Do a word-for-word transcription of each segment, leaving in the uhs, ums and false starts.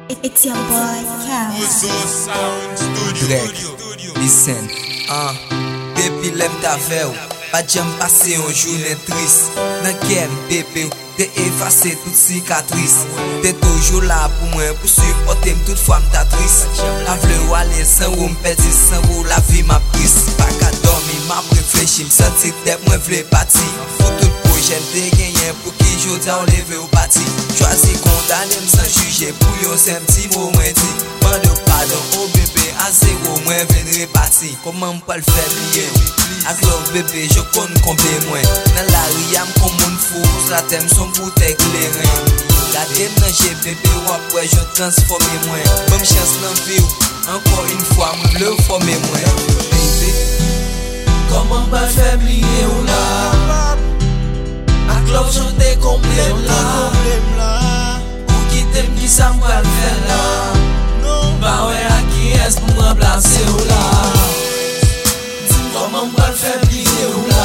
It's your boy, Cal. Drake, listen, ah, depuis lèm ta fè ou, pa jam pase yon jounen tris. Nan kem bébé ou, te efase tout cicatrice. Te toujou la pou mwen, pou supporter m tout fwa m ta tris. La vle ou ale san ou m pedi, san ou la vi ma pris. Pa ka dormi, ma reflechi, m senti tep mwen vle pati. Pou tout projen te genyen, pou ki jodia ou leve ou pati. Chwazi kondane m san juge, pou yon sem ti mou mwen di. Ban de pardon, oh bébé, a zéro mwen ven repati. Koman m pa l fè liye? Ak love bébé, je kon kombe mwen. Nan la riyam kon moun fou, la tem son boutek leren. Gade m nan jè bébé, wapwe je transforme mwen. Bom chans nan vi ou, ankon une fwa m le forme mwen. Baby, koman m pa l fè liye ou la? Ak love chante kombe m la. Ou kitem ki sa m pa l fè la. Ba wè a ki es pou m remplase ou la. Koman m pa l fè liye ou la?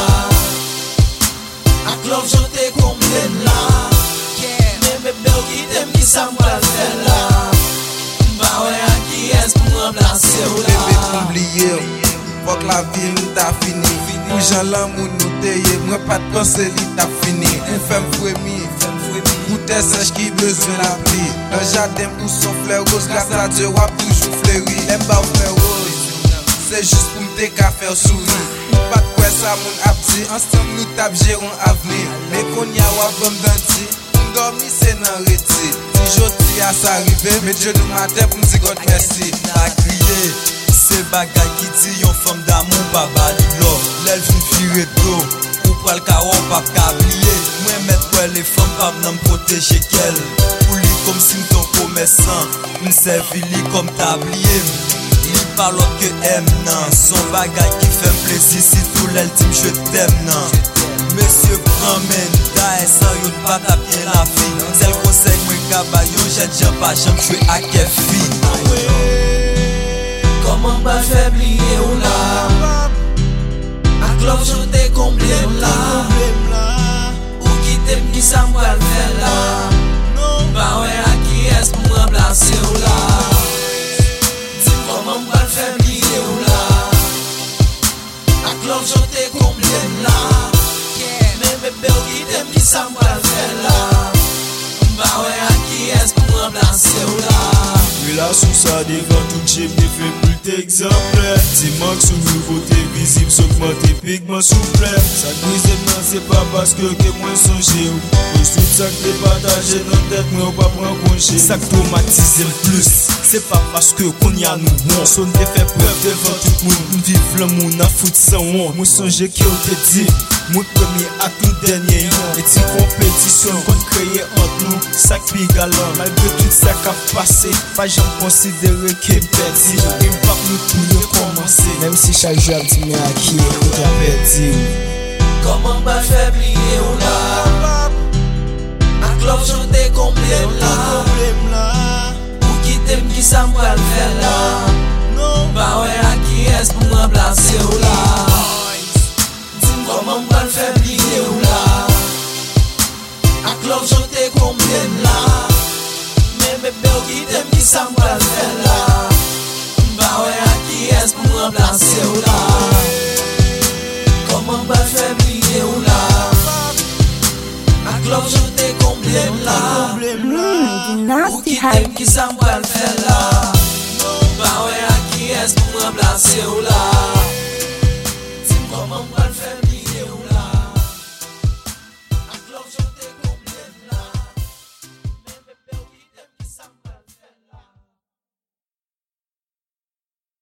Ak love chante kombe m la. Men bebe ou kitem ki sa m pa l fè la. Ba wè a ki es pou m remplase ou la. Bébé oubliye ou, fok la vie nou ta fini. Ou jan l'amour nou teye, mwen pat pense li ta fini. Ou fèm fwemi, ou te sèche ki bezwen la pli. Un jardin ou son fleur rose, grâce à Dieu wap toujou fleuri. Lem ba ou fè rose, c'est juste pou mte ka fèr souri. Ou pat kwe sa moun ap di, ansam nou tap jèron avenir. Me kon ya wap bom danti, m'dormi se nan reti. Si joti a sa rive, me Dieu nou mate pou m'di God merci. A kriye, se bagay ki di yon femme d'amour pa bali lo. Lèl vin fire do, ou pral ka wap ap kabliye. Mwen met kwe le femme pa vnan m'proteje kel. Pou li kom si m'ton komesan, m'servi li kom tabliye. Li parlot ke em nan, son bagay ki fèm plezi. Si tou lèl tim je t'em nan. Monsieur Pramen, da e san yon pat apye la fi. Sel konsey mwen kabayon, jè djan pa jam jwe ak e fi. Koman m pa l fè liye ou la? Ak love chante kombe m la. Ou kitem ki sa m pa l fè la. Ba wè a ki es pou m remplase ou la. Di koman m pa l fè liye ou la? Ak love chante kombe m la. Men bebe ou kitem ki sa m pa l fè la. Ba wè a ki es pou m remplase ou la. Relasyon sa devan tout jep de fe plus t'exemple. Ti mank sou nouvote vizib, s'augmente pigman souple. Sa grise nan se pa paske ke mwen sonje ou. Poj tout sak de pataje nan tet mwen ou pa pran konje. Sak traumatize m plus, se pa paske kon ya nou won. Son te fe preuve devan tout moun, m viv l'amour nan fout san won. Mwen sonje ki ou te di, mwen premier ak nou denye yon. E ti kompetisyon kon kreye ant nou, sak pi galan. Malgré tout sak a pase, pa j'en considère que perdu. Impact nous tout nous commencer. Même si chaque jour tu m'es acquis, ou t'as perdu. Koman m pa l fè liye ou la? Ak love chante kombe m la. Ou kitem ki sa m pa l fè la. Ba wè a ki es pou m remplase ou la. Dim koman m pa l fè liye ou la? Ak love chante kombe m la. Men bebe ou kitem ki sa m pa l fè la. Ba wè a ki es pou m remplase ou la. Koman m pa l fè liye ou la? Ak love chante kombe m la. Ou kitem ki sa m pa l fè la. Ba wè a ki es pou m remplase ou la.